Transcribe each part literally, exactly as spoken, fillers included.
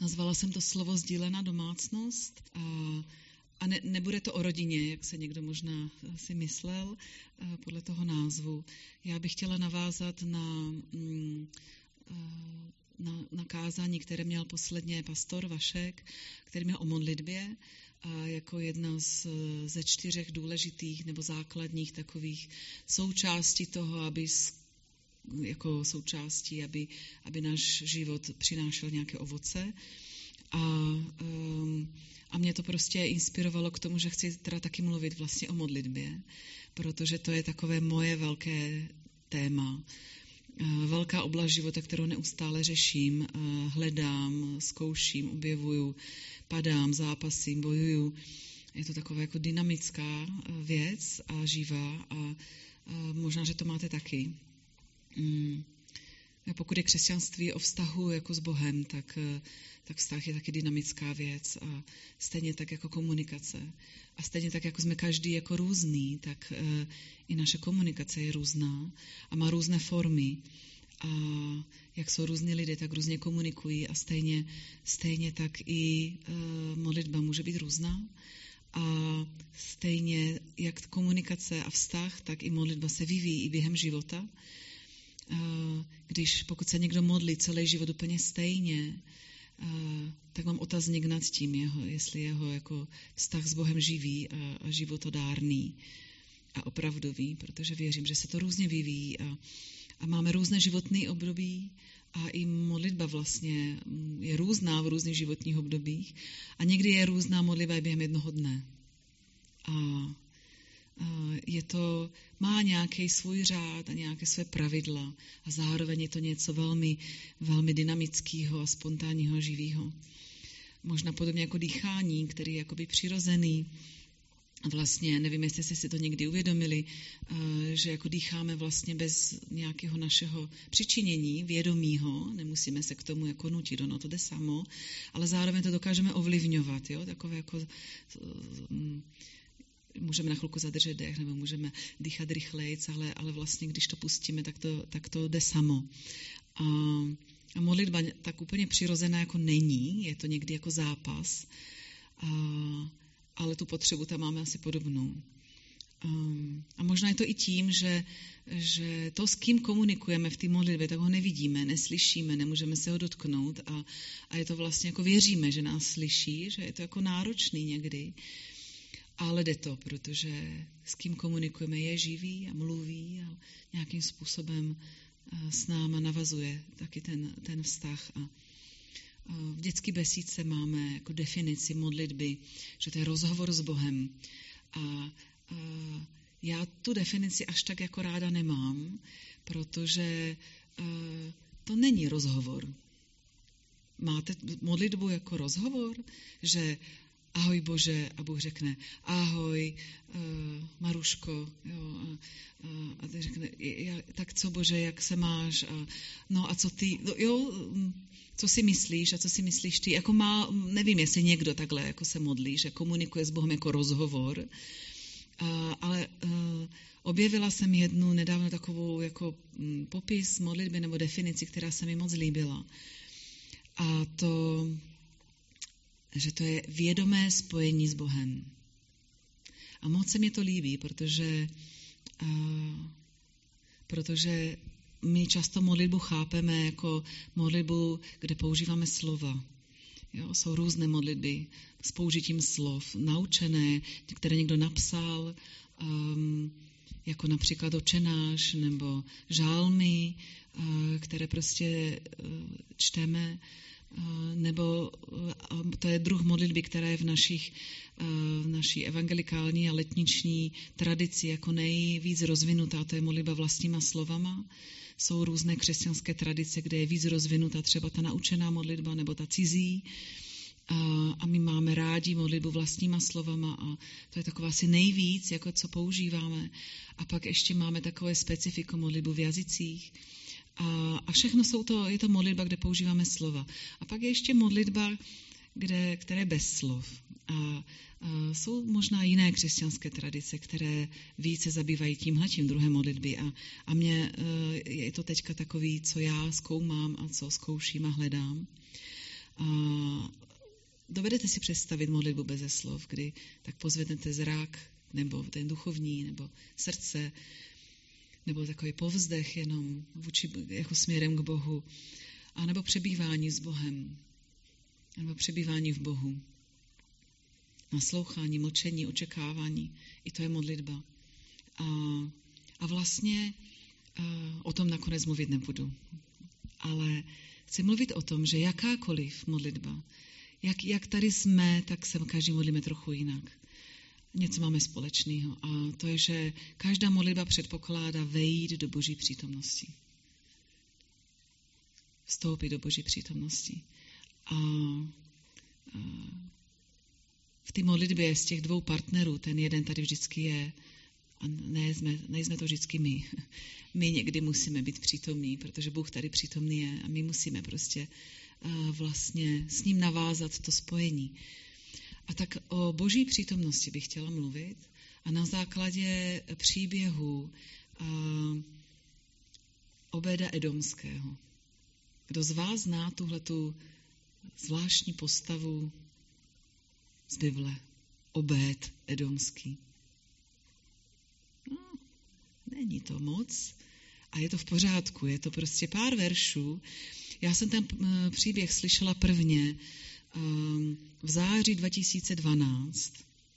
Nazvala jsem to slovo sdílená domácnost a, a ne, nebude to o rodině, jak se někdo možná si myslel podle toho názvu. Já bych chtěla navázat na, na, na kázání, které měl posledně pastor Vašek, který měl o modlitbě a jako jedna z, ze čtyřech důležitých nebo základních takových součástí toho, aby jako součástí, aby, aby náš život přinášel nějaké ovoce. A, um, a mě to prostě inspirovalo k tomu, že chci teda taky mluvit vlastně o modlitbě, protože to je takové moje velké téma. Uh, velká oblast života, kterou neustále řeším, uh, hledám, zkouším, objevuju, padám, zápasím, bojuju. Je to taková jako dynamická uh, věc a živá a uh, možná, že to máte taky. Mm. A pokud je křesťanství o vztahu jako s Bohem, tak, tak vztah je taky dynamická věc a stejně tak jako komunikace. A stejně tak jako jsme každý jako různý, tak uh, i naše komunikace je různá a má různé formy. A jak jsou různí lidé, tak různě komunikují a stejně, stejně tak i uh, modlitba může být různá. A stejně jak komunikace a vztah, tak i modlitba se vyvíjí i během života. Když pokud se někdo modlí celý život úplně stejně, tak mám otazník nad tím, jeho, jestli jeho jako vztah s Bohem živý a, a životodárný a opravdový, protože věřím, že se to různě vyvíjí a, a máme různé životní období a i modlitba vlastně je různá v různých životních obdobích a někdy je různá modlitba i během jednoho dne. A je to, má nějaký svůj řád a nějaké své pravidla a zároveň je to něco velmi, velmi dynamického a spontánního, živého. Možná podobně jako dýchání, který je jakoby přirozený. Vlastně, nevím, jestli jste si to někdy uvědomili, že jako dýcháme vlastně bez nějakého našeho přičinění, vědomího, nemusíme se k tomu jako nutit, ono to jde samo, ale zároveň to dokážeme ovlivňovat, jo? Takové jako můžeme na chvilku zadržet dech, nebo můžeme dýchat rychlejc, ale, ale vlastně, když to pustíme, tak to, tak to jde samo. A, a modlitba tak úplně přirozená jako není, je to někdy jako zápas, a, ale tu potřebu tam máme asi podobnou. A, a možná je to i tím, že, že to, s kým komunikujeme v té modlitbě, tak ho nevidíme, neslyšíme, nemůžeme se ho dotknout a, a je to vlastně jako věříme, že nás slyší, že je to jako náročný někdy. Ale jde to, protože s kým komunikujeme je živý a mluví a nějakým způsobem s náma navazuje taky ten, ten vztah. A v dětské besídce máme jako definici modlitby, že to je rozhovor s Bohem. A, a já tu definici až tak jako ráda nemám, protože to není rozhovor. Máte modlitbu jako rozhovor, že ahoj Bože, a Bůh řekne, ahoj uh, Maruško, jo, a, a, a ty řekne, tak co Bože, jak se máš, a, no a co ty, no, jo, co si myslíš a co si myslíš ty, jako má, nevím, jestli někdo takhle jako se modlí, že komunikuje s Bohem jako rozhovor, a, ale uh, objevila jsem jednu nedávno takovou jako m, popis modlitby nebo definici, která se mi moc líbila. A to že to je vědomé spojení s Bohem. A moc se mi to líbí, protože, uh, protože my často modlitbu chápeme jako modlitbu, kde používáme slova. Jo, jsou různé modlitby s použitím slov, naučené, které někdo napsal, um, jako například Otče náš, nebo žálmy, uh, které prostě uh, čteme, nebo to je druh modlitby, která je v, našich, v naší evangelikální a letniční tradici jako nejvíc rozvinutá, to je modlitba vlastníma slovama. Jsou různé křesťanské tradice, kde je víc rozvinutá třeba ta naučená modlitba nebo ta cizí. A my máme rádi modlitbu vlastníma slovama a to je taková asi nejvíc, jako co používáme. A pak ještě máme takové specifikum modlitbu v jazycích. A, a všechno jsou to, je to modlitba, kde používáme slova. A pak je ještě modlitba, kde, které je bez slov. A, a jsou možná jiné křesťanské tradice, které více zabývají tímhletím druhem modlitby. A, a mně je to teďka takový, co já zkoumám a co zkouším a hledám. A, dovedete si představit modlitbu beze slov, kdy tak pozvednete zrak, nebo ten duchovní, nebo srdce, nebo takový povzdech jenom vůči, jako směrem k Bohu, a nebo přebývání s Bohem, nebo přebývání v Bohu. Naslouchání, mlčení, očekávání, i to je modlitba. A, a vlastně a, o tom nakonec mluvit nebudu. Ale chci mluvit o tom, že jakákoliv modlitba, jak, jak tady jsme, tak se každý modlíme trochu jinak. Něco máme společného. A to je, že každá modlitba předpokládá vejít do Boží přítomnosti. Vstoupit do Boží přítomnosti. A, a v té modlitbě z těch dvou partnerů, ten jeden tady vždycky je, a nejsme, nejsme to vždycky my. My někdy musíme být přítomní, protože Bůh tady přítomný je a my musíme prostě uh, vlastně s ním navázat to spojení. A tak o Boží přítomnosti bych chtěla mluvit a na základě příběhu uh, Obéda Edomského. Kdo z vás zná tuhletu zvláštní postavu z Bible? Obéd Edomský. No, není to moc a je to v pořádku. Je to prostě pár veršů. Já jsem ten příběh slyšela prvně v září dva tisíce dvanáct,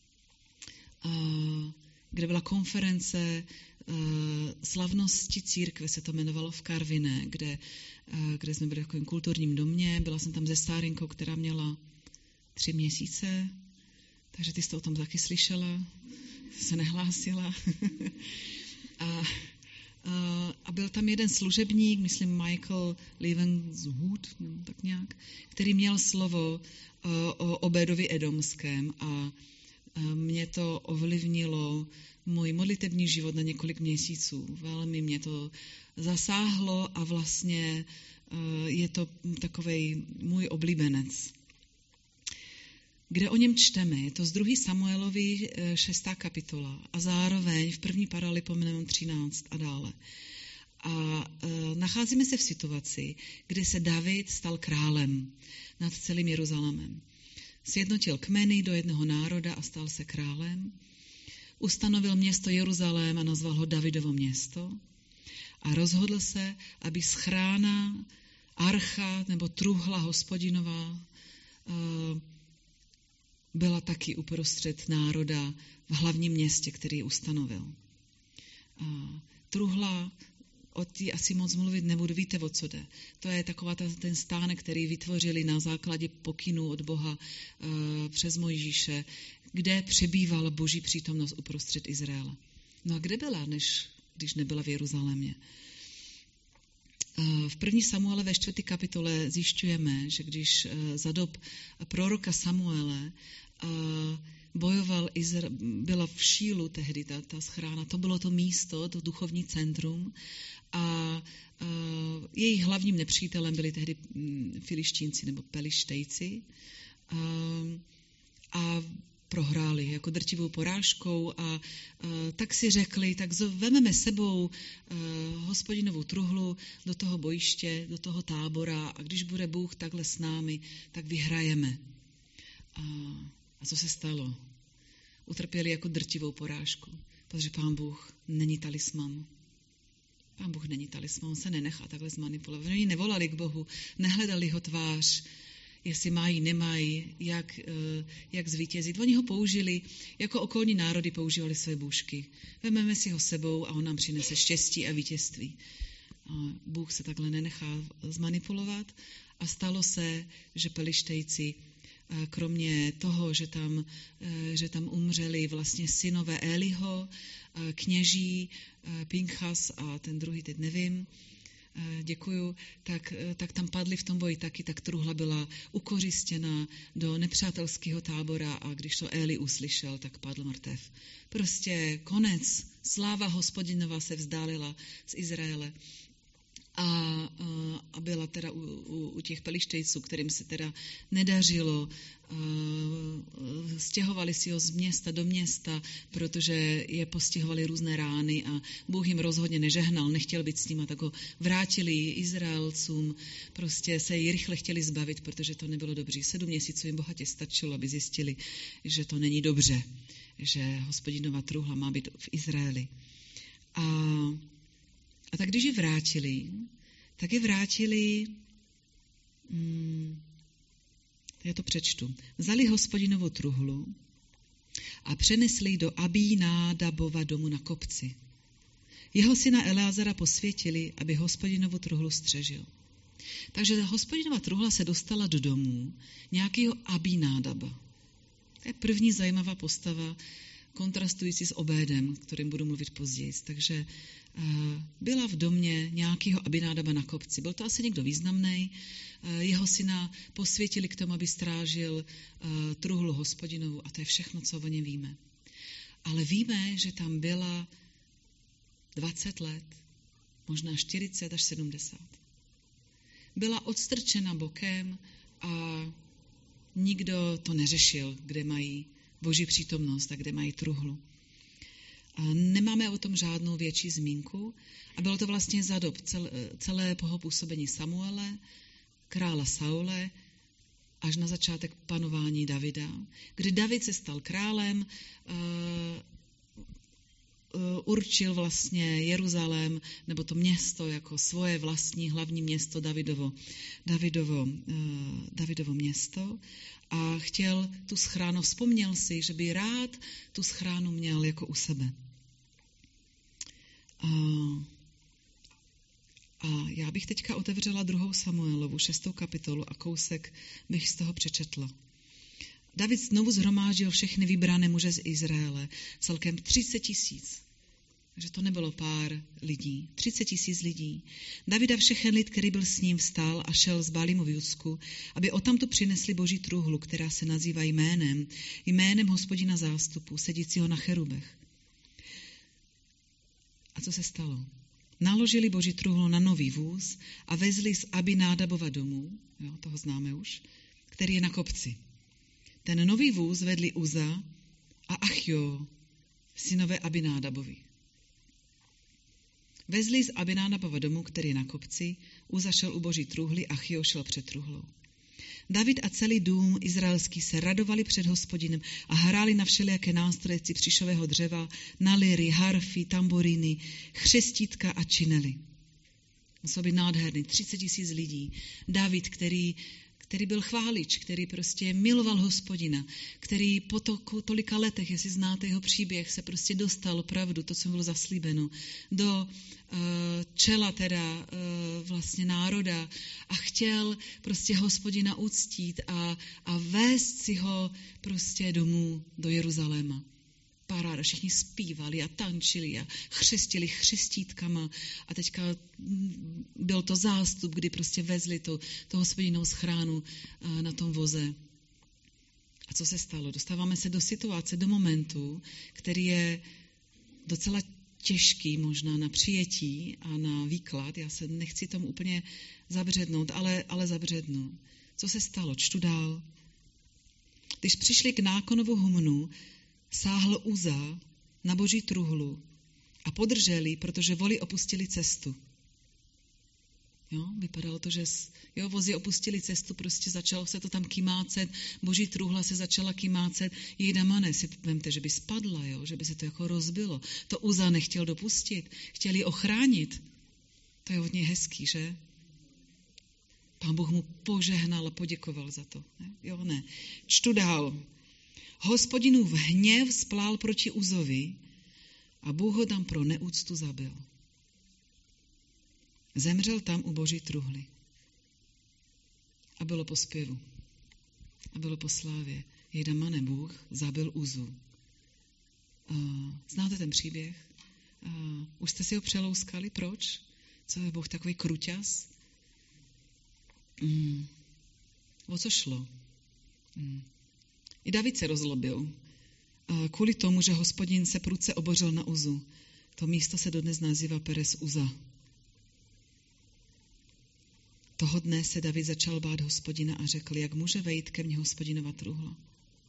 kde byla konference slavnosti církve, se to jmenovalo v Karviné, kde, kde jsme byli v takovém kulturním domě. Byla jsem tam se Stárinkou, která měla tři měsíce, takže ty jsi to o tom taky slyšela, se nehlásila. a, a, a byl tam jeden služebník, myslím Michael Levenshut, no, tak nějak, který měl slovo o Obédovi Edomském a mě to ovlivnilo můj modlitební život na několik měsíců. Velmi mě to zasáhlo a vlastně je to takovej můj oblíbenec. Kde o něm čteme? Je to z druhé Samuelovi šestá kapitola a zároveň v první Paralipomenon třináct a dále. A e, nacházíme se v situaci, kdy se David stal králem nad celým Jeruzalémem. Sjednotil kmeny do jednoho národa a stal se králem. Ustanovil město Jeruzalém a nazval ho Davidovo město. A rozhodl se, aby schrána, archa nebo truhla hospodinová e, byla taky uprostřed národa v hlavním městě, který ustanovil. A truhla, o té asi moc mluvit nebudu, víte, o co jde. To je taková ta, ten stánek, který vytvořili na základě pokynů od Boha e, přes Mojžíše, kde přebývala Boží přítomnost uprostřed Izraele. No a kde byla, než když nebyla v Jeruzalémě? E, v první Samuele ve čtvrté kapitole zjišťujeme, že když e, za dob proroka Samuele bojoval, byla v Šílu tehdy ta, ta schrána, to bylo to místo, to duchovní centrum a, a jejich hlavním nepřítelem byli tehdy filištínci nebo pelištejci a, a prohráli jako drtivou porážkou a, a tak si řekli, tak vememe sebou a, Hospodinovou truhlu do toho bojiště, do toho tábora a když bude Bůh takhle s námi, tak vyhrajeme. A, a co se stalo? Utrpěli jako drtivou porážku, protože Pán Bůh není talisman. Pán Bůh není talisman, on se nenechá takhle zmanipulovat. Oni nevolali k Bohu, nehledali ho tvář, jestli mají, nemají, jak, jak zvítězit. Oni ho použili, jako okolní národy používali své bůžky. Vememe si ho sebou a on nám přinese štěstí a vítězství. A Bůh se takhle nenechá zmanipulovat a stalo se, že pelištejci kromě toho, že tam, že tam umřeli vlastně synové Eliho, kněží, Pinchas a ten druhý, teď nevím, děkuju, tak, tak tam padli v tom boji taky, tak truhla byla ukořistěna do nepřátelského tábora a když to Eli uslyšel, tak padl mrtev. Prostě konec, sláva Hospodinova se vzdálila z Izraele. A, a byla teda u, u, u těch pelištejců, kterým se teda nedařilo, stěhovali si ho z města do města, protože je postihovaly různé rány a Bůh jim rozhodně nežehnal, nechtěl být s nima, tak ho vrátili Izraelcům, prostě se ji rychle chtěli zbavit, protože to nebylo dobře. Sedm měsíců jim bohatě stačilo, aby zjistili, že to není dobře, že Hospodinova truhla má být v Izraeli. A A tak když ji vrátili, tak ji vrátili, hmm, já to přečtu, vzali Hospodinovu truhlu a přenesli ji do Abínádabova domu na kopci. Jeho syna Eleazara posvětili, aby Hospodinovu truhlu střežil. Takže Hospodinova truhla se dostala do domu nějakého Abínádaba. To je první zajímavá postava, kontrastující s Obédem, kterým budu mluvit později. Takže uh, byla v domě nějakého Abinádaba na kopci. Byl to asi někdo významný. Uh, jeho syna posvětili k tomu, aby strážil uh, truhlu Hospodinovu a to je všechno, co o něm víme. Ale víme, že tam byla dvacet let, možná čtyřicet až sedmdesát. Byla odstrčena bokem a nikdo to neřešil, kde mají Boží přítomnost a kde mají truhlu. A nemáme o tom žádnou větší zmínku a bylo to vlastně za dob cel, celého působení Samuele, krála Saule, až na začátek panování Davida, kdy David se stal králem, uh, uh, určil vlastně Jeruzalém, nebo to město jako svoje vlastní hlavní město Davidovo, Davidovo, uh, Davidovo město a chtěl tu schránu, vzpomněl si, že by rád tu schránu měl jako u sebe. A, a já bych teďka otevřela druhou Samuelovu, šestou kapitolu a kousek bych z toho přečetla. David znovu zhromáždil všechny vybrané muže z Izraele, celkem třicet tisíc. Takže to nebylo pár lidí, třicet tisíc lidí. Davida všechen lid, který byl s ním, vstal a šel z Bálimu v Judsku, aby odtamtu přinesli Boží truhlu, která se nazývá jménem, jménem Hospodina zástupu, sedícího na cherubech. A co se stalo? Naložili Boží truhlu na nový vůz a vezli z Abinádabova domu, jo, toho známe už, který je na kopci. Ten nový vůz vedli Uza a Achjo, synové Abinádabovi. Vezli z Abinádabova domu, který je na kopci, Uza šel u Boží truhly, Achjo šel před truhlou. David a celý dům izraelský se radovali před Hospodinem a hráli na všelijaké nástroje cipřišového dřeva, na liry, harfy, tamboríny, chřestítka a činely. Musel být nádherný, třicet tisíc lidí. David, který, který byl chválič, který prostě miloval Hospodina, který po to, tolika letech, jestli znáte jeho příběh, se prostě dostal opravdu, to, co bylo zaslíbeno, do uh, čela teda uh, vlastně národa a chtěl prostě Hospodina uctít a, a vést si ho prostě domů do Jeruzaléma. Paráda, všichni zpívali a tančili a chřestili chřestítkama a teďka byl to zástup, kdy prostě vezli to, to Hospodinovou schránu na tom voze. A co se stalo? Dostáváme se do situace, do momentu, který je docela těžký možná na přijetí a na výklad. Já se nechci tomu úplně zabřednout, ale, ale zabřednu. Co se stalo? Čtu dál. Když přišli k nákonovu humnu, sáhl Uza na Boží truhlu a podrželi, protože voli opustili cestu. Jo, vypadalo to, že jo, vozy opustili cestu, prostě začalo se to tam kymácet, Boží truhla se začala kymácet, jejda mane, si vemte, že by spadla, jo, že by se to jako rozbilo. To Uza nechtěl dopustit, chtěl ji ochránit. To je hodně hezký, že? Pán Bůh mu požehnal a poděkoval za to. Ne? Jo, ne. Čtu dál. Hospodinův hněv splál proti Uzovi a Bůh ho tam pro neúctu zabil. Zemřel tam u Boží truhly. A bylo po zpěvu. A bylo po slávě. Jejda mane, Bůh zabil Uzu. Uh, znáte ten příběh? Uh, už jste si ho přelouskali? Proč? Co je Bůh takový kruťas? Mm. O co šlo? Mm. I David se rozlobil kvůli tomu, že Hospodin se prudce obořil na Uzu. To místo se dodnes nazývá Peres Uza. Toho dne se David začal bát Hospodina a řekl, jak může vejít ke mně Hospodinova truhla.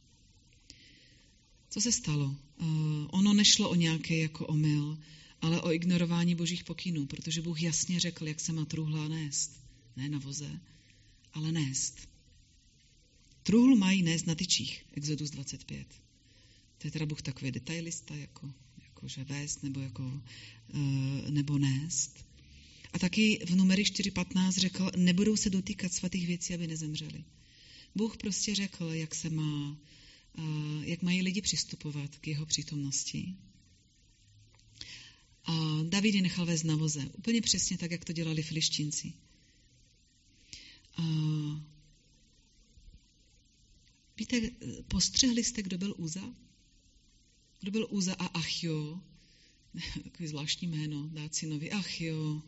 Co se stalo? Uh, ono nešlo o nějaký jako omyl, ale o ignorování božích pokynů, protože Bůh jasně řekl, jak se má truhla nést. Ne na voze, ale nést. Truhlu mají nést na tyčích, Exodus dvacet pět. To je teda Bůh takový detailista, jako, jako že vést nebo, jako, uh, nebo nést. A taky v Numery čtyři patnáct řekl, nebudou se dotýkat svatých věcí, aby nezemřeli. Bůh prostě řekl, jak se má, uh, jak mají lidi přistupovat k jeho přítomnosti. A David je nechal vést na voze. Úplně přesně tak, jak to dělali Filištinci. A víte, postřehli jste, kdo byl Uza? Kdo byl Uza a Achio? Takový zvláštní jméno, dát synovi Achio.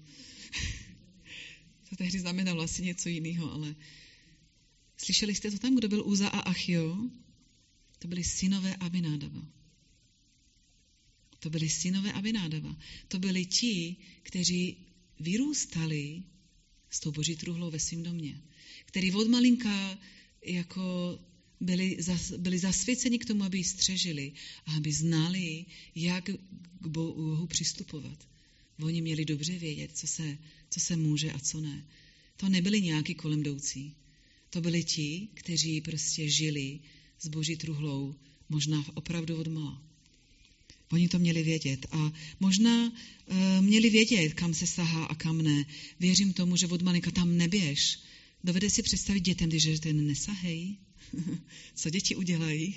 To tehdy znamená vlastně něco jiného, ale slyšeli jste to tam, kdo byl Uza a Achio? To byli synové Abinádaba. To byli synové Abinádaba. To byli ti, kteří vyrůstali s tou boží truhlou ve svém domě. Kteří od malinka jako byli, zas, byli zasvěceni k tomu, aby ji střežili a aby znali, jak k Bohu přistupovat. Oni měli dobře vědět, co se, co se může a co ne. To nebyli nějaký kolem jdoucí. To byli ti, kteří prostě žili s boží truhlou, možná opravdu odmala. Oni to měli vědět a možná uh, měli vědět, kam se sahá a kam ne. Věřím tomu, že od malinka tam neběž. Dovede si představit dětem, když ten nesahej? Co děti udělají?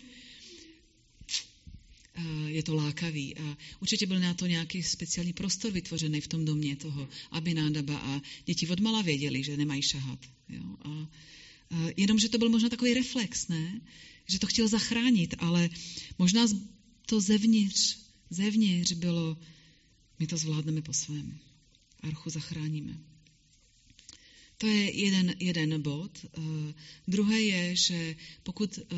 Uh, je to lákavý a určitě byl na to nějaký speciální prostor vytvořený v tom domě toho Abinádaba a děti odmala věděli, že nemají šahat. Jo? A, uh, jenomže to byl možná takový reflex, ne? Že to chtěl zachránit, ale možná to zevnitř, zevnitř bylo, my to zvládneme po svém. Archu zachráníme. To je jeden, jeden bod. Uh, druhé je, že pokud uh,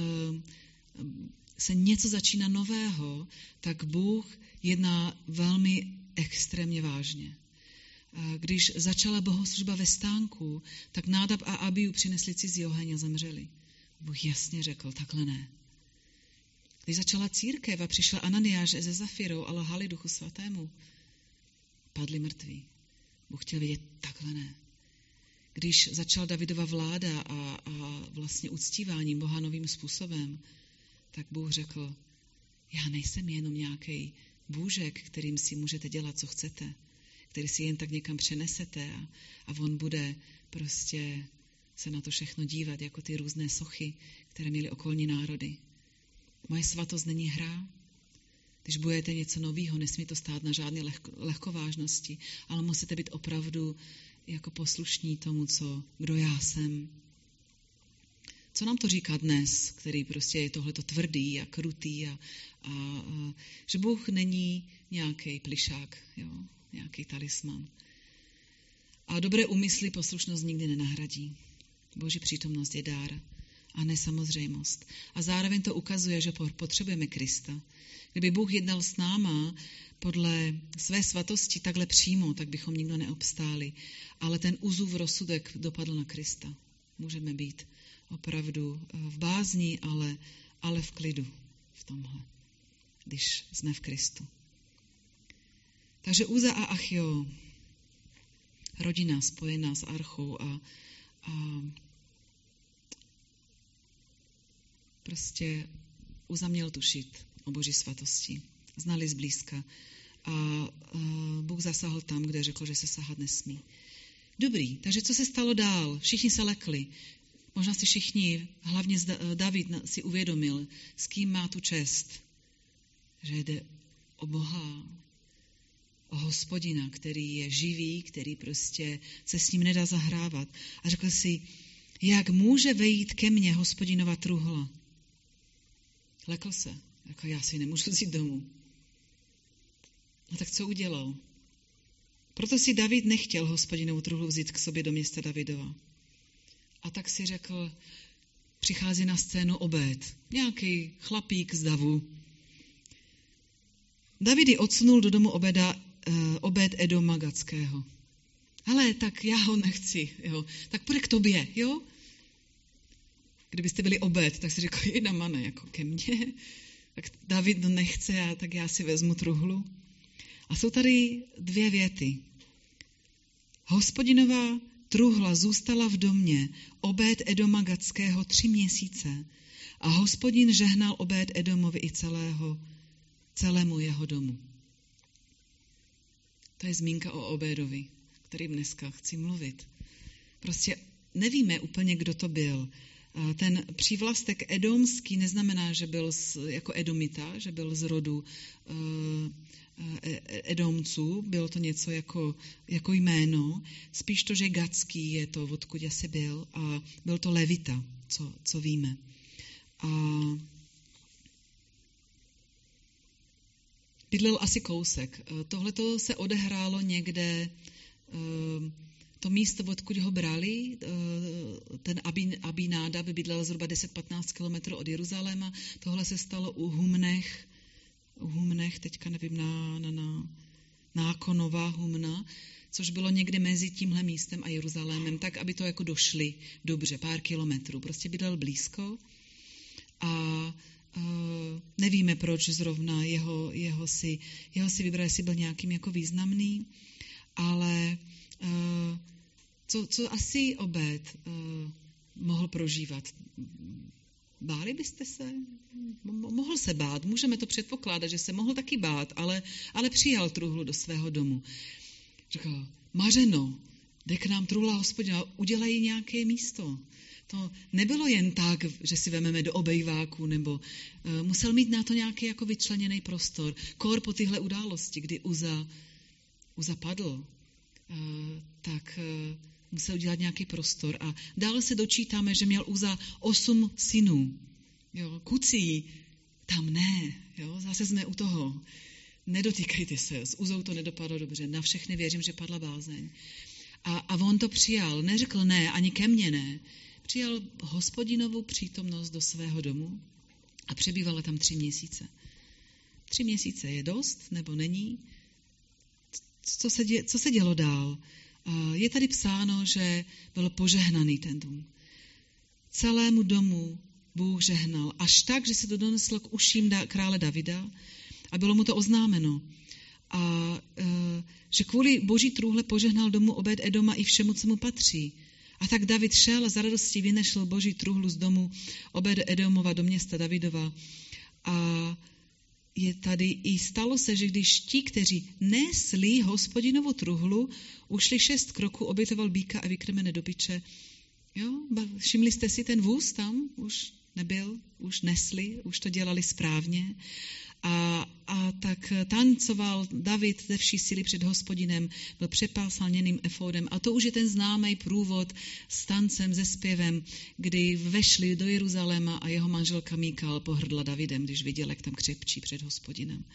se něco začíná nového, tak Bůh jedná velmi extrémně vážně. Uh, když začala bohoslužba ve stánku, tak Nádab a Abiu přinesli cizí oheň a zemřeli. Bůh jasně řekl, takhle ne. Když začala církev a přišla Ananiáš ze Zafirou a lhali Duchu Svatému, padli mrtví. Bůh chtěl vědět, takhle ne. Když začala Davidova vláda a, a vlastně uctívání Boha novým způsobem, tak Bůh řekl, já nejsem jenom nějaký bůžek, kterým si můžete dělat, co chcete, který si jen tak někam přenesete a, a on bude prostě se na to všechno dívat, jako ty různé sochy, které měly okolní národy. Moje svatost není hra. Když budete něco nového, nesmí to stát na žádné lehko, lehkovážnosti, ale musíte být opravdu jako poslušní tomu, co, kdo já jsem. Co nám to říká dnes, který prostě je tohleto tvrdý a krutý a, a, a že Bůh není nějaký plišák, jo? Nějaký talisman. A dobré úmysly poslušnost nikdy nenahradí. Boží přítomnost je dár a ne samozřejmost. A zároveň to ukazuje, že potřebujeme Krista. Kdyby Bůh jednal s náma podle své svatosti takhle přímo, tak bychom nikdo neobstáli. Ale ten Uzův rozsudek dopadl na Krista. Můžeme být opravdu v bázni, ale, ale v klidu v tomhle, když jsme v Kristu. Takže Uza a Achio, rodina spojená s Archou a, a prostě Uza měl tušit o Boží svatosti. Znali zblízka. A, a Bůh zasahl tam, kde řekl, že se sahat nesmí. Dobrý, takže co se stalo dál? Všichni se lekli. Možná si všichni, hlavně David si uvědomil, s kým má tu čest. Že jde o Boha, o Hospodina, který je živý, který prostě se s ním nedá zahrávat. A řekl si, jak může vejít ke mně Hospodinova truhla? Lekl se. Jako já si nemůžu vzít domů. No tak co udělal? Proto si David nechtěl Hospodinovu truhlu vzít k sobě do města Davidova. A tak si řekl, přichází na scénu Obed, nějaký chlapík z davu. David ji odsunul do domu Obeda, uh, Obed Edoma Gatského. Ale tak já ho nechci, jo. Tak půjde k tobě, jo. Kdybyste byli Obed, tak si řekl, jedna mane, jako ke mně. Tak David nechce, a tak já si vezmu truhlu. A jsou tady dvě věty. Hospodinová truhla zůstala v domě Obed Edoma Gatského tři měsíce a Hospodin žehnal Obed Edomovi i celého, celému jeho domu. To je zmínka o Obedovi, kterým dneska chci mluvit. Prostě nevíme úplně, kdo to byl. Ten přívlastek edomský neznamená, že byl z, jako edomita, že byl z rodu uh, Edomců, bylo to něco jako, jako jméno, spíš to, že Gatský je to, odkud asi byl, a byl to Levita, co, co víme. A bydlel asi kousek. Tohleto se odehrálo někde, to místo, odkud ho brali, ten Abináda by bydlel zhruba deset až patnáct kilometrů od Jeruzaléma, tohle se stalo u Humnech, u Humnech, teďka nevím, na, na, na Nákonová Humna, což bylo někde mezi tímhle místem a Jeruzalémem, tak, aby to jako došli dobře, pár kilometrů. Prostě bydlel blízko a uh, nevíme, proč zrovna jeho, jeho, si, jeho si vybral, jestli byl nějakým jako významný, ale uh, co, co asi Obed uh, mohl prožívat? Báli byste se? Mohl se bát, můžeme to předpokládat, že se mohl taky bát, ale, ale přijal truhlu do svého domu. Řekl, Mařeno, jde k nám truhla Hospodina, udělají nějaké místo. To nebylo jen tak, že si vememe do obejváku, nebo uh, musel mít na to nějaký jako vyčleněný prostor. Kor po tyhle události, kdy Uza, Uza padl, uh, tak uh, musel udělat nějaký prostor. A dále se dočítáme, že měl Uza osm synů. Jo, kucí, tam ne, jo, zase jsme u toho. Nedotýkejte se, s Uzou to nedopadlo dobře, na všechny věřím, že padla bázeň. A, a on to přijal, neřekl ne, ani ke mně ne. Přijal Hospodinovou přítomnost do svého domu a přebývala tam tři měsíce. Tři měsíce je dost, nebo není? Co se, dě, co se dělo dál? Je tady psáno, že byl požehnaný ten dům. Celému domu Bůh žehnal, až tak, že se to doneslo k uším krále Davida a bylo mu to oznámeno. A e, že kvůli boží trůhle požehnal domu Obed Edoma i všemu, co mu patří. A tak David šel a za radostí vynešl boží trůhlu z domu Obed Edomova do města Davidova. A je tady i stalo se, že když ti, kteří nesli Hospodinovu truhlu, ušli šest kroků, obětoval býka a vykrmené dobyče. Jo, všimli jste si, ten vůz tam už nebyl, už nesli, už to dělali správně. A, a tak tancoval David ze vší síly před Hospodinem, byl přepásal lněným efódem. A to už je ten známý průvod s tancem, se zpěvem, kdy vešli do Jeruzaléma a jeho manželka Míkal pohrdla Davidem, když viděl, jak tam křepčí před Hospodinem.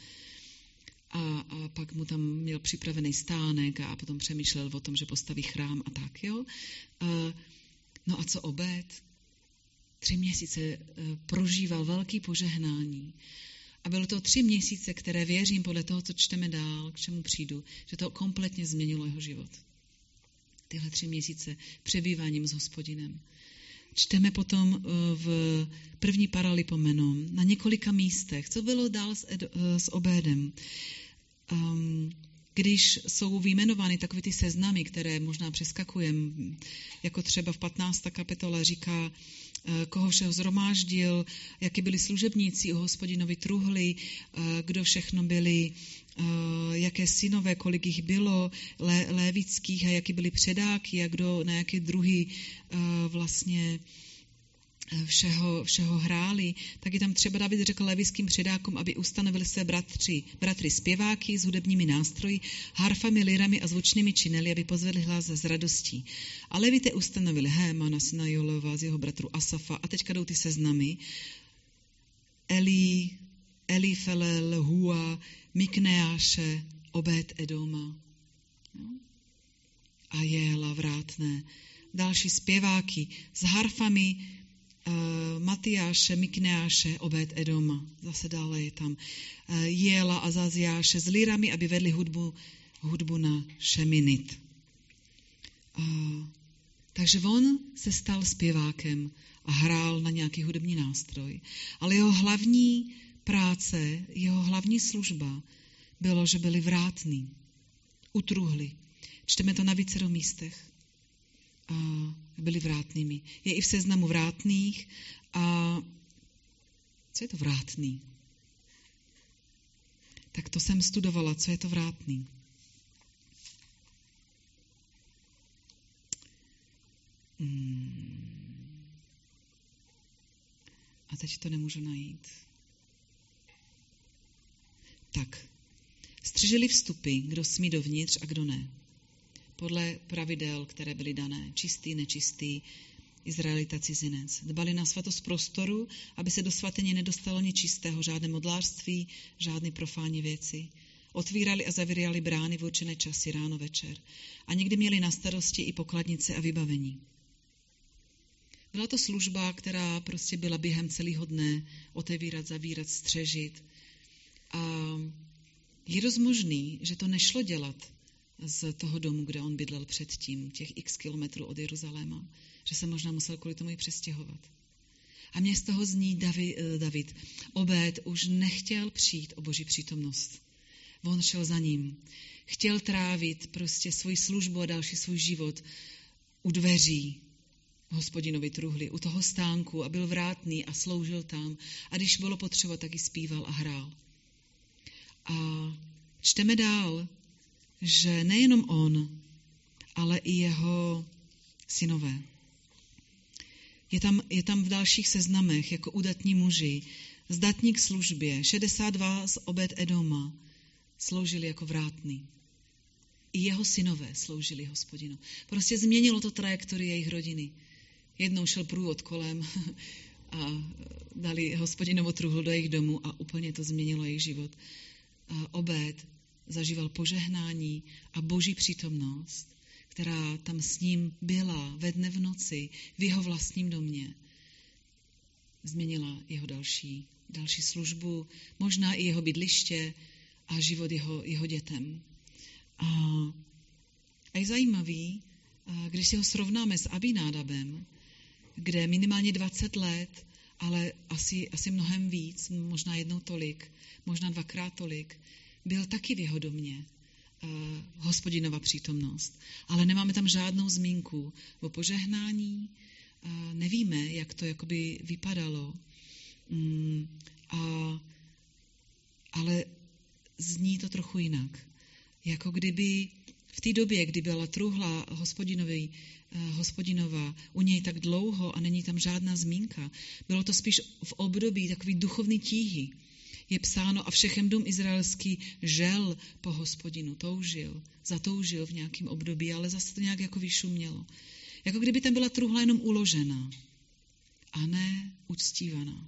A, a pak mu tam měl připravený stánek a potom přemýšlel o tom, že postaví chrám a tak, jo. A, no a co Obed? Tři měsíce prožíval velký požehnání. A bylo to tři měsíce, které věřím podle toho, co čteme dál, k čemu přijdu, že to kompletně změnilo jeho život. Tyhle tři měsíce přebýváním s Hospodinem. Čteme potom v první Paralipomenon na několika místech, co bylo dál s, Ed, s Obédem. Um, když jsou vyjmenovány takové ty seznamy, které možná přeskakujeme, jako třeba v patnácté kapitole říká, koho všeho zhromáždil, jaký byli služebníci u Hospodinovi truhly, kdo všechno byli, jaké synové, kolik jich bylo, lé, lévických a jaký byli předáky a kdo na jaké druhy vlastně všeho, všeho hráli, tak je tam třeba David řekl levickým předákům, aby ustanovili své bratři, bratry zpěváky s hudebními nástroji, harfami, lirami a zvučnými činely, aby pozvedli hlas z radostí. A levité ustanovili Hémana, syna Jolova, z jeho bratru Asafa. A teďka jdou ty seznamy. Eli, Elifelel, Hua, Mikneáše, Obed Edoma. A Jéla, vrátné. Další zpěváky s harfami, Uh, Matyáše, Mikneáše, Obed Edoma. Zase dále je tam uh, Jéla a Zaziáše s lírami, aby vedli hudbu, hudbu na šeminit. A, takže on se stal zpěvákem a hrál na nějaký hudební nástroj. Ale jeho hlavní práce, jeho hlavní služba bylo, že byli vrátní, utruhli. Čteme to na vícero místech. A byli vrátnými. Je i v seznamu vrátných. A co je to vrátný? Tak to jsem studovala, co je to vrátný. Hmm. A teď to nemůžu najít. Tak. Střežili vstupy, kdo smí dovnitř a kdo ne. Podle pravidel, které byly dané. Čistý, nečistý, Izraelita, cizinec. Dbali na svatost prostoru, aby se do svatyně nedostalo nic čistého, žádné modlářství, žádné profánní věci. Otvírali a zavírali brány v určené časy, ráno, večer. A někdy měli na starosti i pokladnice a vybavení. Byla to služba, která prostě byla během celého dne otevírat, zavírat, střežit. A je dost možný, že to nešlo dělat z toho domu, kde on bydlel předtím, těch x kilometrů od Jeruzaléma, že se možná musel kvůli tomu i přestěhovat. A mě z toho zní David, David. Obed už nechtěl přijít o Boží přítomnost. On šel za ním. Chtěl trávit prostě svoji službu a další svůj život u dveří Hospodinovi truhly, u toho stánku a byl vrátný a sloužil tam. A když bylo potřeba, tak i zpíval a hrál. A čteme dál, že nejenom on, ale i jeho synové. Je tam, je tam v dalších seznamech jako udatní muži, zdatní k službě, šedesát dva z Obed Edoma sloužili jako vrátný. I jeho synové sloužili Hospodinu. Prostě změnilo to trajektorii jejich rodiny. Jednou šel průvod kolem a dali Hospodinovu truhlu do jejich domu a úplně to změnilo jejich život. A Obed zažíval požehnání a Boží přítomnost, která tam s ním byla ve dne v noci v jeho vlastním domě. Změnila jeho další, další službu, možná i jeho bydliště a život jeho, jeho dětem. A, a je zajímavý, když si ho srovnáme s Abinádabem, kde minimálně dvacet let, ale asi, asi mnohem víc, možná jednou tolik, možná dvakrát tolik, byl taky v jeho domě uh, Hospodinova přítomnost. Ale nemáme tam žádnou zmínku o požehnání, uh, nevíme, jak to jakoby vypadalo. Um, a, ale zní to trochu jinak. Jako kdyby v té době, kdy byla truhla hospodinovi, uh, hospodinova u něj tak dlouho a není tam žádná zmínka, bylo to spíš v období takový duchovní tíhy. Je psáno a všechen dům izraelský žel po Hospodinu, toužil, zatoužil v nějakém období, ale zase to nějak jako vyšumělo. Jako kdyby tam byla truhla jenom uložená a ne uctívaná.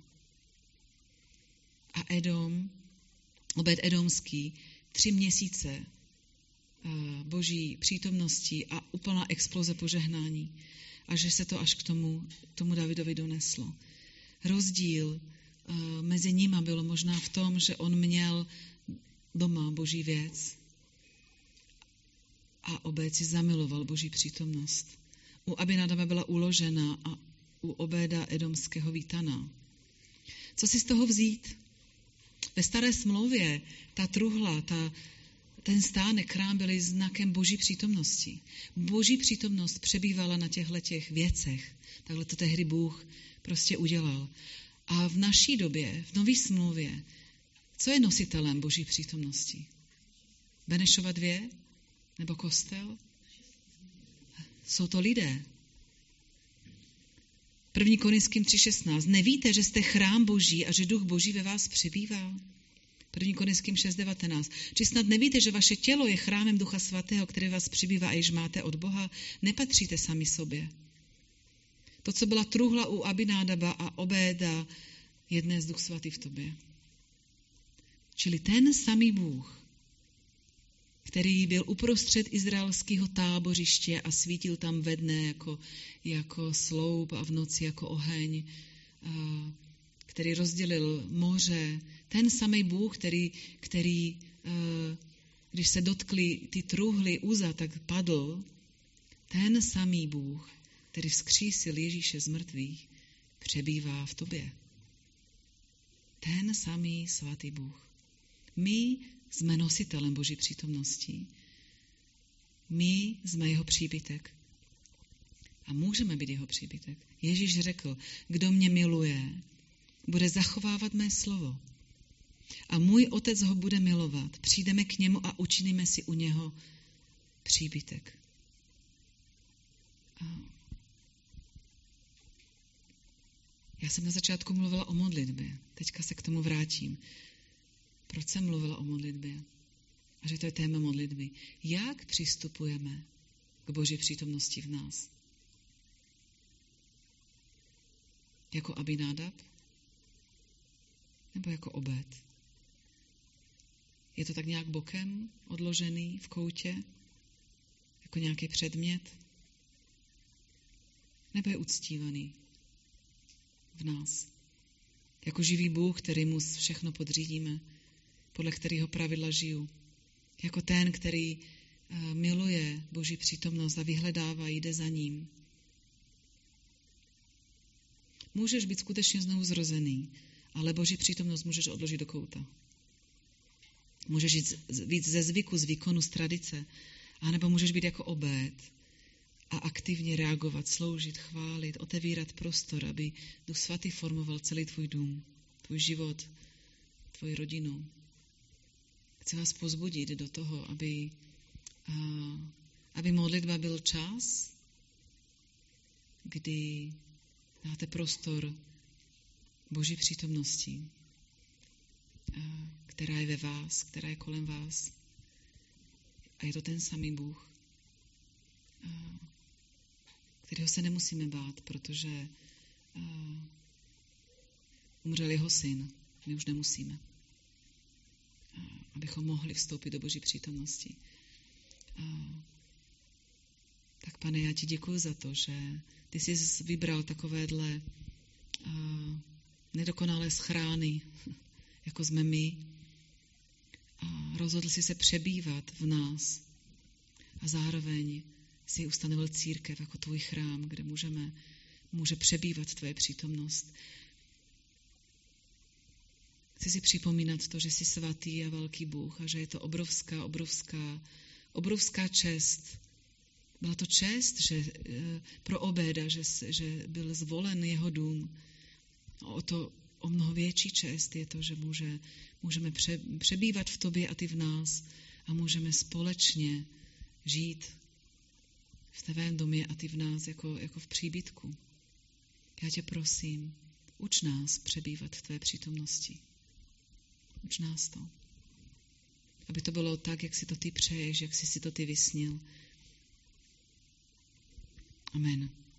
A Edom, Obed Edomský, tři měsíce Boží přítomnosti a úplná exploze požehnání. A že se to až k tomu, tomu Davidovi doneslo. Rozdíl mezi nimi bylo možná v tom, že on měl doma Boží věc a Obed si zamiloval Boží přítomnost. U Abinadaba byla uložena a u Obeda Edomského vítaná. Co si z toho vzít? Ve staré smlouvě ta truhla, ta, ten stánek, chrám byly znakem Boží přítomnosti. Boží přítomnost přebývala na těchto těch věcech. Takhle to tehdy Bůh prostě udělal. A v naší době, v Nové smlouvě, co je nositelem Boží přítomnosti? Benešova dvě? Nebo kostel? Jsou to lidé. první Korinským tři šestnáct. Nevíte, že jste chrám Boží a že duch Boží ve vás přebývá? první Korinským šest devatenáct. Či snad nevíte, že vaše tělo je chrámem Ducha Svatého, který vás přibývá a již máte od Boha? Nepatříte sami sobě. To, co byla truhla u Abinádaba a Obéda, je dnes Duch Svatý v tobě. Čili ten samý Bůh, který byl uprostřed izraelského tábořiště a svítil tam ve dne jako, jako sloup a v noci jako oheň, který rozdělil moře, ten samý Bůh, který, který když se dotkli ty truhly úza, tak padl Ten samý Bůh, který vzkřísil Ježíše z mrtvých, přebývá v tobě. Ten samý svatý Bůh. My jsme nositelem Boží přítomnosti. My jsme jeho příbytek. A můžeme být jeho příbytek. Ježíš řekl, kdo mě miluje, bude zachovávat mé slovo. A můj otec ho bude milovat. Přijdeme k němu a učiníme si u něho příbytek. A já jsem na začátku mluvila o modlitbě. Teďka se k tomu vrátím. Proč jsem mluvila o modlitbě? A že to je téma modlitby. Jak přistupujeme k Boží přítomnosti v nás? Jako Abinádab? Nebo jako Obed? Je to tak nějak bokem odložený v koutě? Jako nějaký předmět? Nebo je uctívaný v nás? Jako živý Bůh, který mu všechno podřídíme, podle kterého pravidla žiju. Jako ten, který miluje Boží přítomnost a vyhledává, jde za ním. Můžeš být skutečně znovu zrozený, ale Boží přítomnost můžeš odložit do kouta. Můžeš jít víc ze zvyku, z výkonu, z tradice, anebo můžeš být jako Obed a aktivně reagovat, sloužit, chválit, otevírat prostor, aby Duch Svatý formoval celý tvůj dům, tvůj život, tvoji rodinu. Chci vás pozbudit do toho, aby, a, aby modlitba byl čas, kdy dáte prostor Boží přítomnosti, a, která je ve vás, která je kolem vás. A je to ten samý Bůh, a, kterého se nemusíme bát, protože a, umřel jeho syn. My už nemusíme. A, abychom mohli vstoupit do Boží přítomnosti. A, tak Pane, já ti děkuji za to, že ty jsi vybral takovéhle a, nedokonalé schrány, jako jsme my, a rozhodl jsi se přebývat v nás a zároveň jsi ustanovil církev jako tvůj chrám, kde můžeme, může přebývat tvoje přítomnost. Chci si připomínat to, že jsi svatý a velký Bůh a že je to obrovská, obrovská, obrovská čest. Byla to čest, že pro Obéda, že, že byl zvolen jeho dům. O to o mnoho větší čest je to, že může, můžeme pře, přebývat v tobě a ty v nás a můžeme společně žít v tvém domě a ty v nás jako, jako v příbytku. Já tě prosím, uč nás přebývat v tvé přítomnosti. Uč nás to. Aby to bylo tak, jak si to ty přeješ, jak jsi si to ty vysnil. Amen.